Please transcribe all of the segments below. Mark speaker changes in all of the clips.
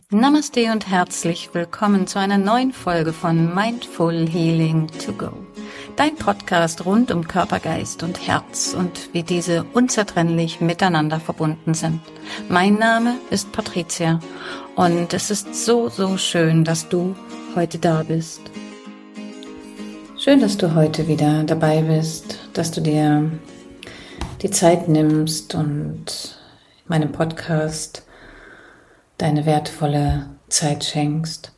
Speaker 1: Namaste und herzlich willkommen zu einer neuen Folge von Mindful Healing to Go. Dein Podcast rund um Körper, Geist und Herz und wie diese unzertrennlich miteinander verbunden sind. Mein Name ist Patricia und es ist so schön, dass du heute da bist. Schön, dass du heute wieder dabei bist, dass du dir die Zeit nimmst und meinem Podcast deine wertvolle Zeit schenkst.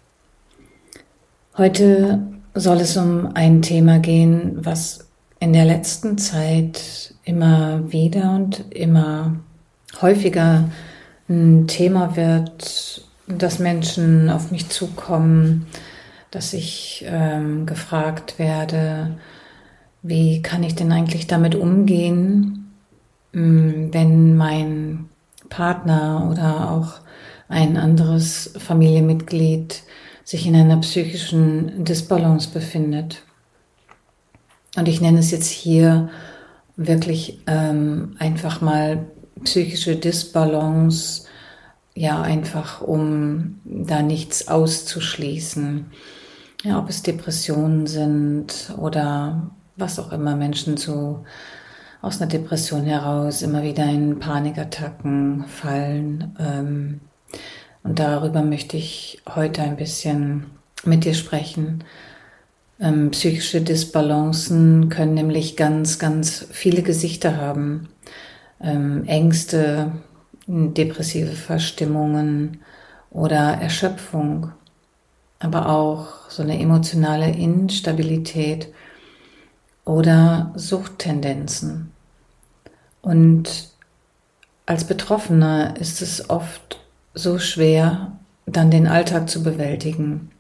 Speaker 1: Heute soll es um ein Thema gehen, was in der letzten Zeit immer wieder und immer häufiger ein Thema wird, dass Menschen auf mich zukommen, dass ich gefragt werde, wie kann ich denn eigentlich damit umgehen, wenn mein Partner oder auch ein anderes Familienmitglied sich in einer psychischen Disbalance befindet. Und ich nenne es jetzt hier wirklich einfach mal psychische Disbalance, ja, einfach um da nichts auszuschließen. Ja, ob es Depressionen sind oder was auch immer, Menschen so aus einer Depression heraus immer wieder in Panikattacken fallen. Und darüber möchte ich heute ein bisschen mit dir sprechen. Psychische Disbalancen können nämlich ganz viele Gesichter haben. Ängste, depressive Verstimmungen oder Erschöpfung, aber auch so eine emotionale Instabilität oder Suchttendenzen. Und als Betroffener ist es oft so schwer, dann den Alltag zu bewältigen.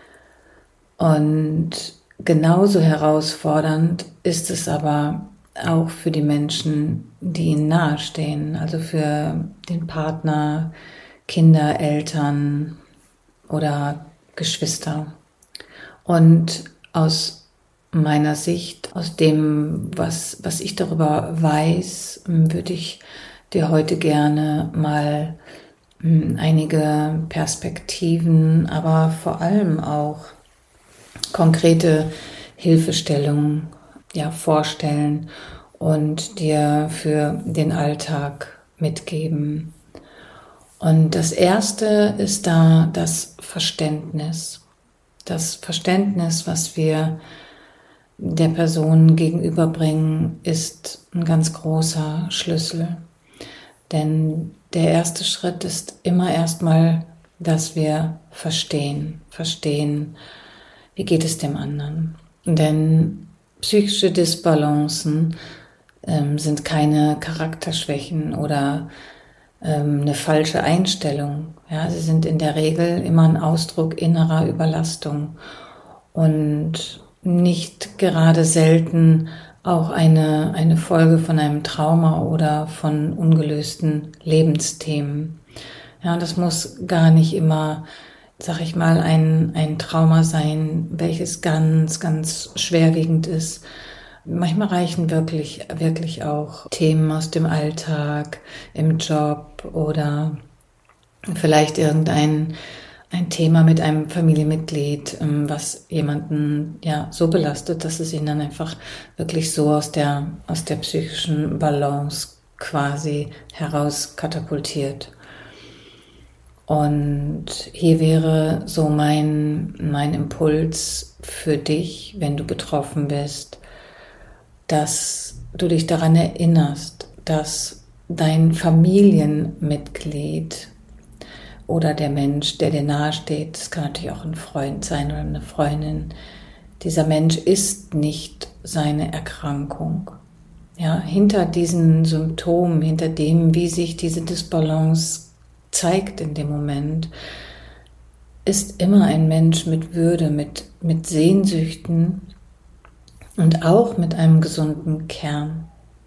Speaker 1: Und genauso herausfordernd ist es aber auch für die Menschen, die ihnen nahestehen, also für den Partner, Kinder, Eltern oder Geschwister. Und aus meiner Sicht, aus dem, was ich darüber weiß, würde ich dir heute gerne mal einige Perspektiven, aber vor allem auch konkrete Hilfestellungen vorstellen und dir für den Alltag mitgeben. Und das erste ist da das Verständnis. Das Verständnis, was wir der Person gegenüberbringen, ist ein ganz großer Schlüssel. Denn der erste Schritt ist immer erstmal, dass wir verstehen, wie geht es dem anderen. Denn psychische Disbalancen sind keine Charakterschwächen oder eine falsche Einstellung. Ja, sie sind in der Regel immer ein Ausdruck innerer Überlastung und nicht gerade selten auch eine Folge von einem Trauma oder von ungelösten Lebensthemen. Ja, das muss gar nicht immer, sag ich mal, ein Trauma sein, welches ganz schwerwiegend ist. Manchmal reichen wirklich auch Themen aus dem Alltag, im Job oder vielleicht irgendein Thema mit einem Familienmitglied, was jemanden so belastet, dass es ihn dann einfach wirklich so aus der psychischen Balance quasi heraus katapultiert. Und hier wäre so mein Impuls für dich, wenn du betroffen bist, dass du dich daran erinnerst, dass dein Familienmitglied oder der Mensch, der dir nahe steht, das kann natürlich auch ein Freund sein oder eine Freundin, dieser Mensch ist nicht seine Erkrankung. Ja, hinter diesen Symptomen, hinter dem, wie sich diese Disbalance zeigt in dem Moment, ist immer ein Mensch mit Würde, mit Sehnsüchten und auch mit einem gesunden Kern.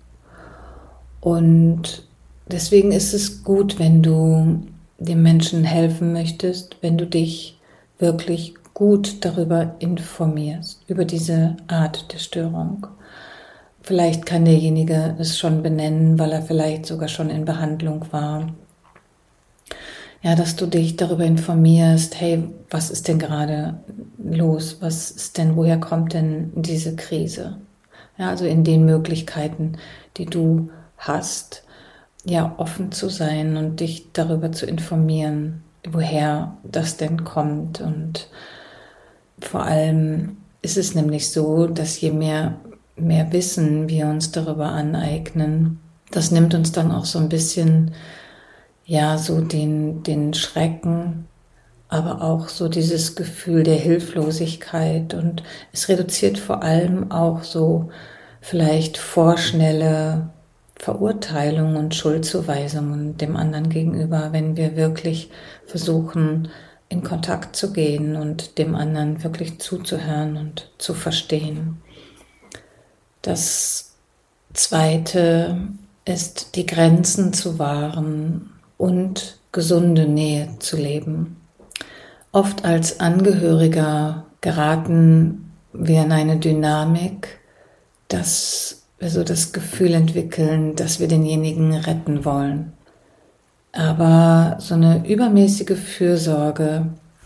Speaker 1: Und deswegen ist es gut, wenn du dem Menschen helfen möchtest, wenn du dich wirklich gut darüber informierst, über diese Art der Störung. Vielleicht kann derjenige es schon benennen, weil er vielleicht sogar schon in Behandlung war. Ja, dass du dich darüber informierst, hey, was ist denn gerade los? Woher kommt denn diese Krise? Ja, also in den Möglichkeiten, die du hast, ja, offen zu sein und dich darüber zu informieren, woher das denn kommt. Und vor allem ist es nämlich so, dass je mehr Wissen wir uns darüber aneignen, das nimmt uns dann auch so ein bisschen, ja, so den Schrecken, aber auch so dieses Gefühl der Hilflosigkeit, und es reduziert vor allem auch so vielleicht vorschnelle Verurteilung und Schuldzuweisungen dem anderen gegenüber, wenn wir wirklich versuchen, in Kontakt zu gehen und dem anderen wirklich zuzuhören und zu verstehen. Das Zweite ist, die Grenzen zu wahren und gesunde Nähe zu leben. Oft als Angehöriger geraten wir in eine Dynamik, dass wir so das Gefühl entwickeln, dass wir denjenigen retten wollen. Aber so eine übermäßige Fürsorge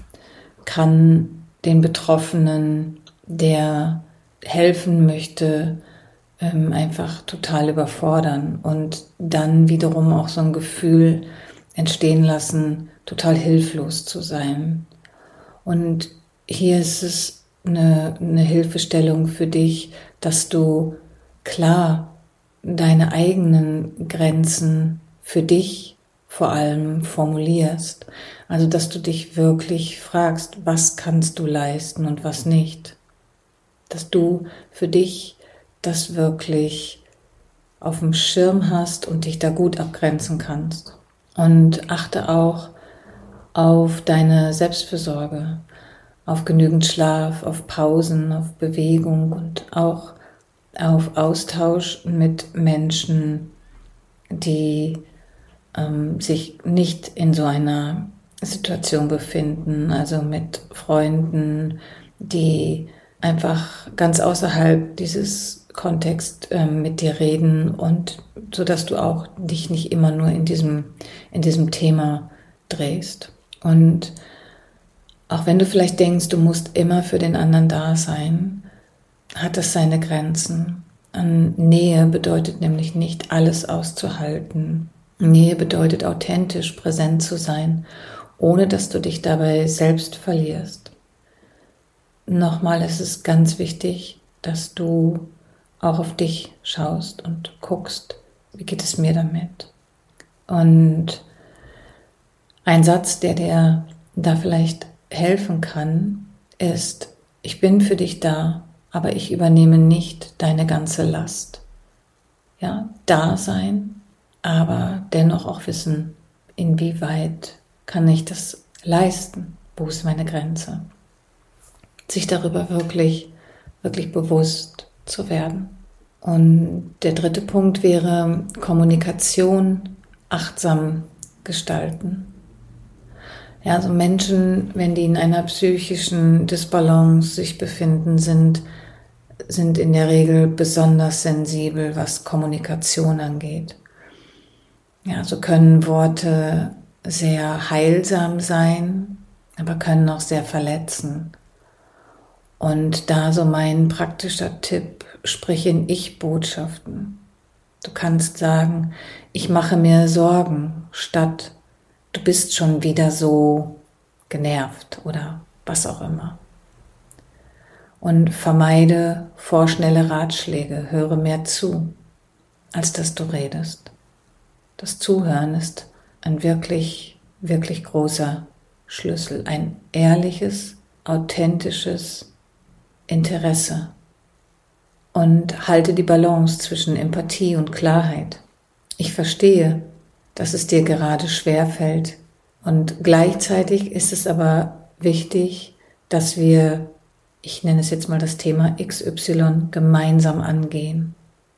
Speaker 1: kann den Betroffenen, der helfen möchte, einfach total überfordern und dann wiederum auch so ein Gefühl entstehen lassen, total hilflos zu sein. Und hier ist es eine Hilfestellung für dich, dass du klar deine eigenen Grenzen für dich vor allem formulierst. Also, dass du dich wirklich fragst, was kannst du leisten und was nicht. Dass du für dich das wirklich auf dem Schirm hast und dich da gut abgrenzen kannst. Und achte auch auf deine Selbstfürsorge, auf genügend Schlaf, auf Pausen, auf Bewegung und auch auf Austausch mit Menschen, die sich nicht in so einer Situation befinden, also mit Freunden, die einfach ganz außerhalb dieses Kontext mit dir reden, und so dass du auch dich nicht immer nur in diesem Thema drehst. Und auch wenn du vielleicht denkst, du musst immer für den anderen da sein, hat das seine Grenzen. Nähe bedeutet nämlich nicht, alles auszuhalten. Nähe bedeutet, authentisch präsent zu sein, ohne dass du dich dabei selbst verlierst. Nochmal ist es ganz wichtig, dass du auch auf dich schaust und guckst, wie geht es mir damit? Und ein Satz, der dir da vielleicht helfen kann, ist: Ich bin für dich da, aber ich übernehme nicht deine ganze Last. Ja, da sein, aber dennoch auch wissen, inwieweit kann ich das leisten? Wo ist meine Grenze? Sich darüber wirklich bewusst zu werden. Und der dritte Punkt wäre Kommunikation achtsam gestalten. Ja, also Menschen, wenn die in einer psychischen Disbalance sich befinden, sind in der Regel besonders sensibel, was Kommunikation angeht. Ja, so können Worte sehr heilsam sein, aber können auch sehr verletzen. Und da so mein praktischer Tipp: sprich in Ich-Botschaften. Du kannst sagen, ich mache mir Sorgen, statt du bist schon wieder so genervt oder was auch immer. Und vermeide vorschnelle Ratschläge, höre mehr zu, als dass du redest. Das Zuhören ist ein wirklich großer Schlüssel, ein ehrliches, authentisches Interesse. Und halte die Balance zwischen Empathie und Klarheit. Ich verstehe, dass es dir gerade schwerfällt, und gleichzeitig ist es aber wichtig, dass wir, ich nenne es jetzt mal das Thema XY, gemeinsam angehen.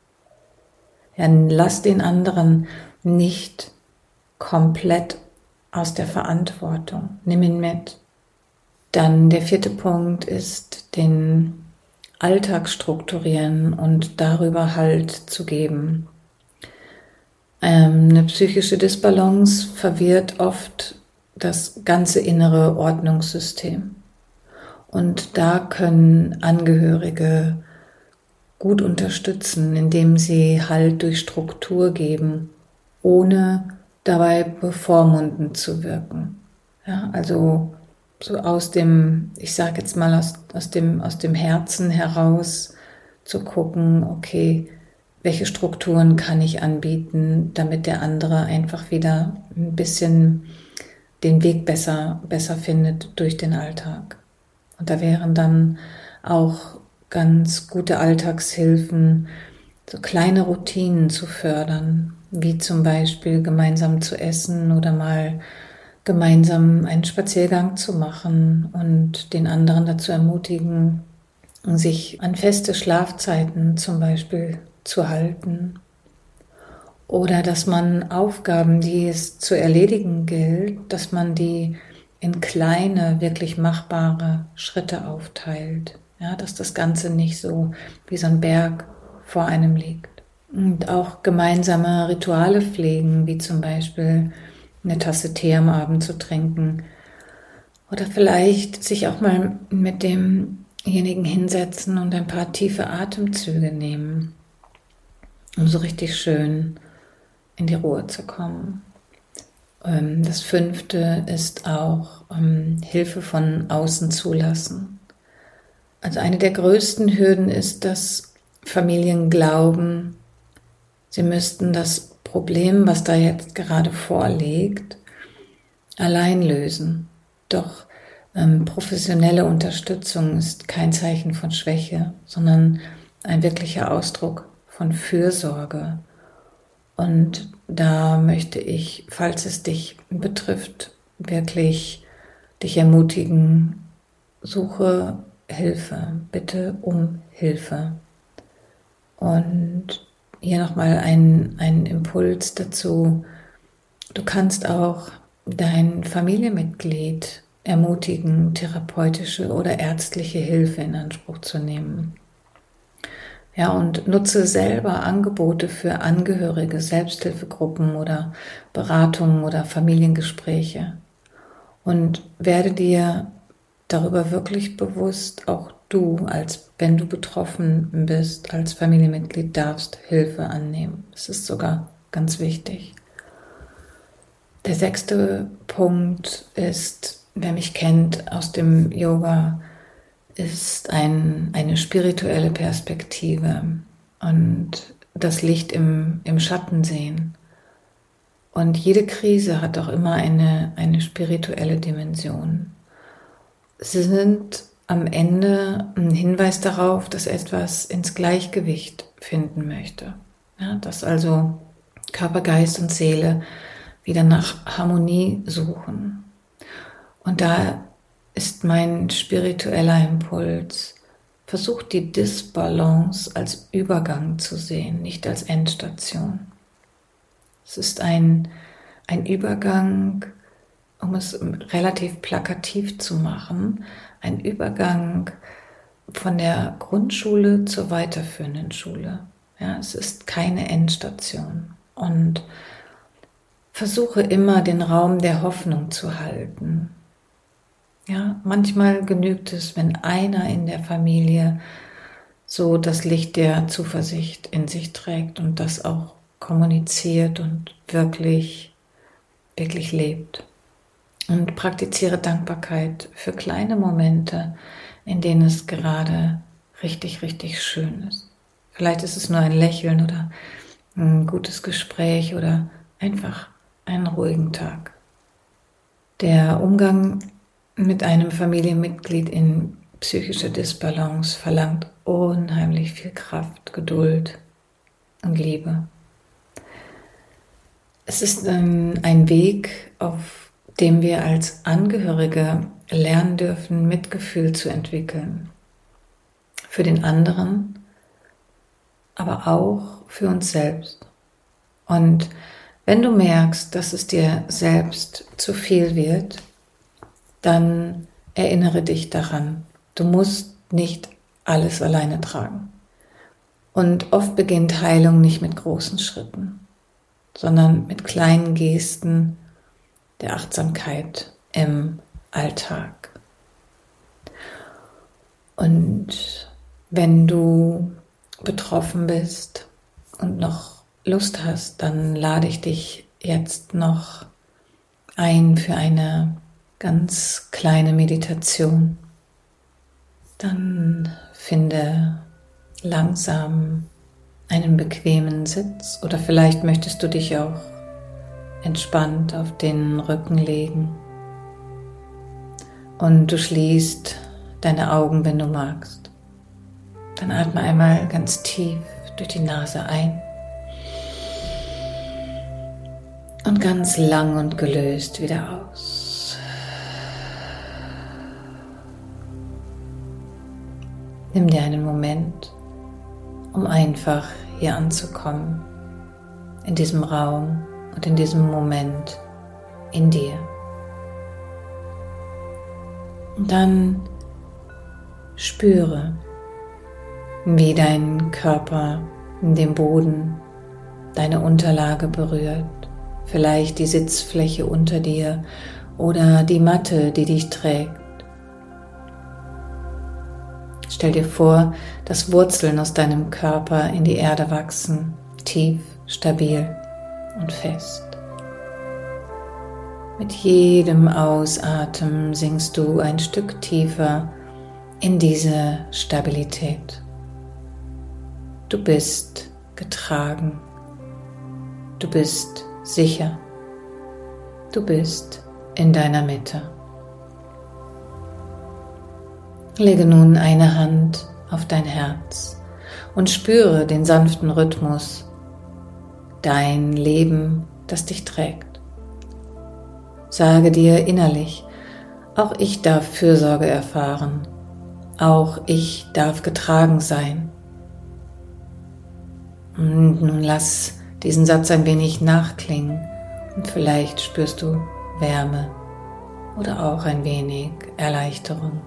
Speaker 1: Ja, lass den anderen nicht komplett aus der Verantwortung. Nimm ihn mit. Dann der vierte Punkt ist, den Alltag strukturieren und darüber Halt zu geben. Eine psychische Disbalance verwirrt oft das ganze innere Ordnungssystem. Und da können Angehörige gut unterstützen, indem sie Halt durch Struktur geben, ohne dabei bevormundend zu wirken. Ja, also so aus dem, ich sage jetzt mal aus dem Herzen heraus zu gucken, okay, welche Strukturen kann ich anbieten, damit der andere einfach wieder ein bisschen den Weg besser findet durch den Alltag. Und da wären dann auch ganz gute Alltagshilfen, so kleine Routinen zu fördern, wie zum Beispiel gemeinsam zu essen oder mal gemeinsam einen Spaziergang zu machen und den anderen dazu ermutigen, sich an feste Schlafzeiten zum Beispiel zu halten. Oder dass man Aufgaben, die es zu erledigen gilt, dass man die in kleine, wirklich machbare Schritte aufteilt. Ja, dass das Ganze nicht so wie so ein Berg vor einem liegt. Und auch gemeinsame Rituale pflegen, wie zum Beispiel eine Tasse Tee am Abend zu trinken. Oder vielleicht sich auch mal mit demjenigen hinsetzen und ein paar tiefe Atemzüge nehmen, um so richtig schön in die Ruhe zu kommen. Das 5. ist auch Hilfe von außen zulassen. Also eine der größten Hürden ist, dass Familien glauben, sie müssten das Problem, was da jetzt gerade vorliegt, allein lösen. Doch professionelle Unterstützung ist kein Zeichen von Schwäche, sondern ein wirklicher Ausdruck von Fürsorge. Und da möchte ich, falls es dich betrifft, wirklich dich ermutigen, suche Hilfe, bitte um Hilfe. Und hier nochmal ein Impuls dazu. Du kannst auch dein Familienmitglied ermutigen, therapeutische oder ärztliche Hilfe in Anspruch zu nehmen. Ja, und nutze selber Angebote für Angehörige, Selbsthilfegruppen oder Beratungen oder Familiengespräche. Und werde dir darüber wirklich bewusst, auch du, als wenn du betroffen bist, als Familienmitglied darfst Hilfe annehmen. Das ist sogar ganz wichtig. Der 6. Punkt ist, wer mich kennt aus dem Yoga, ist eine spirituelle Perspektive und das Licht im Schatten sehen. Und jede Krise hat auch immer eine spirituelle Dimension. Sie sind am Ende ein Hinweis darauf, dass etwas ins Gleichgewicht finden möchte. Ja, dass also Körper, Geist und Seele wieder nach Harmonie suchen. Und da ist mein spiritueller Impuls, versucht die Disbalance als Übergang zu sehen, nicht als Endstation. Es ist ein Übergang, um es relativ plakativ zu machen, ein Übergang von der Grundschule zur weiterführenden Schule. Ja, es ist keine Endstation. Und versuche immer den Raum der Hoffnung zu halten. Ja, manchmal genügt es, wenn einer in der Familie so das Licht der Zuversicht in sich trägt und das auch kommuniziert und wirklich, wirklich lebt. Und praktiziere Dankbarkeit für kleine Momente, in denen es gerade richtig, richtig schön ist. Vielleicht ist es nur ein Lächeln oder ein gutes Gespräch oder einfach einen ruhigen Tag. Der Umgang mit einem Familienmitglied in psychischer Disbalance verlangt unheimlich viel Kraft, Geduld und Liebe. Es ist ein Weg, auf dem wir als Angehörige lernen dürfen, Mitgefühl zu entwickeln. Für den anderen, aber auch für uns selbst. Und wenn du merkst, dass es dir selbst zu viel wird, dann erinnere dich daran, du musst nicht alles alleine tragen. Und oft beginnt Heilung nicht mit großen Schritten, sondern mit kleinen Gesten der Achtsamkeit im Alltag. Und wenn du betroffen bist und noch Lust hast, dann lade ich dich jetzt noch ein für eine ganz kleine Meditation. Dann finde langsam einen bequemen Sitz oder vielleicht möchtest du dich auch entspannt auf den Rücken legen und du schließt deine Augen, wenn du magst. Dann atme einmal ganz tief durch die Nase ein und ganz lang und gelöst wieder aus. Nimm dir einen Moment, um einfach hier anzukommen, in diesem Raum und in diesem Moment in dir. Und dann spüre, wie dein Körper den Boden, deine Unterlage berührt, vielleicht die Sitzfläche unter dir oder die Matte, die dich trägt. Stell dir vor, dass Wurzeln aus deinem Körper in die Erde wachsen, tief, stabil und fest. Mit jedem Ausatmen sinkst du ein Stück tiefer in diese Stabilität. Du bist getragen. Du bist sicher. Du bist in deiner Mitte. Lege nun eine Hand auf dein Herz und spüre den sanften Rhythmus, dein Leben, das dich trägt. Sage dir innerlich, auch ich darf Fürsorge erfahren, auch ich darf getragen sein. Und nun lass diesen Satz ein wenig nachklingen und vielleicht spürst du Wärme oder auch ein wenig Erleichterung.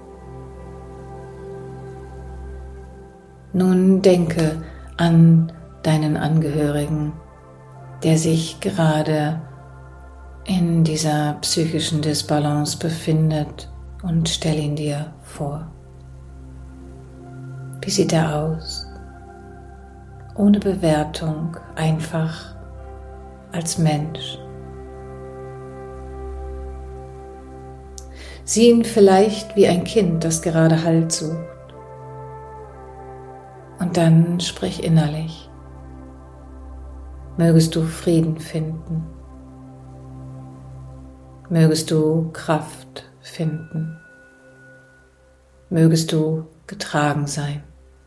Speaker 1: Nun denke an deinen Angehörigen, der sich gerade in dieser psychischen Disbalance befindet und stell ihn dir vor. Wie sieht er aus? Ohne Bewertung, einfach als Mensch. Sieh ihn vielleicht wie ein Kind, das gerade Halt sucht. Und dann sprich innerlich. Mögest du Frieden finden. Mögest du Kraft finden. Mögest du getragen sein.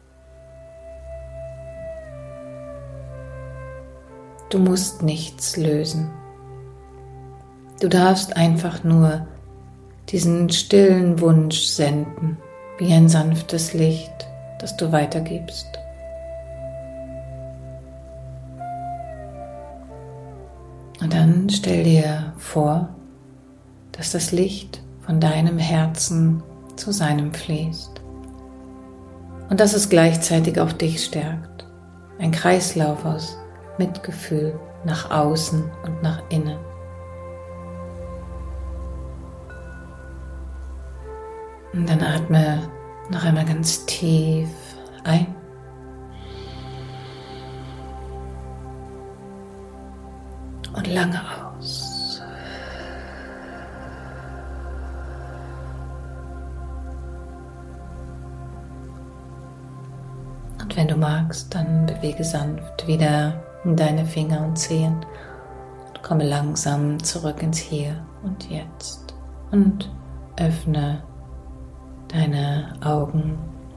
Speaker 1: Du musst nichts lösen. Du darfst einfach nur diesen stillen Wunsch senden, wie ein sanftes Licht, das du weitergibst. Und dann stell dir vor, dass das Licht von deinem Herzen zu seinem fließt und dass es gleichzeitig auch dich stärkt. Ein Kreislauf aus Mitgefühl nach außen und nach innen. Und dann atme noch einmal ganz tief ein und lange aus. Und wenn du magst, dann bewege sanft wieder deine Finger und Zehen und komme langsam zurück ins Hier und Jetzt und öffne deine Augen.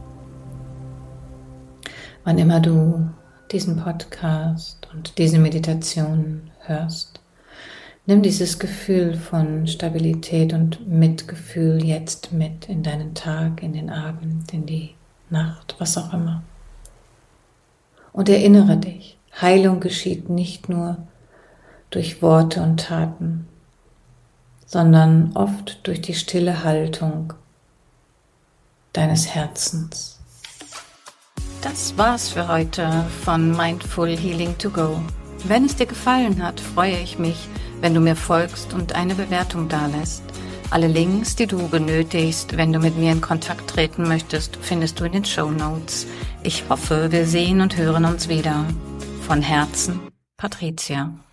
Speaker 1: Wann immer du diesen Podcast und diese Meditation hörst, nimm dieses Gefühl von Stabilität und Mitgefühl jetzt mit in deinen Tag, in den Abend, in die Nacht, was auch immer. Und erinnere dich, Heilung geschieht nicht nur durch Worte und Taten, sondern oft durch die stille Haltung deines Herzens. Das war's für heute von Mindful Healing to Go. Wenn es dir gefallen hat, freue ich mich, wenn du mir folgst und eine Bewertung dalässt. Alle Links, die du benötigst, wenn du mit mir in Kontakt treten möchtest, findest du in den Shownotes. Ich hoffe, wir sehen und hören uns wieder. Von Herzen, Patricia.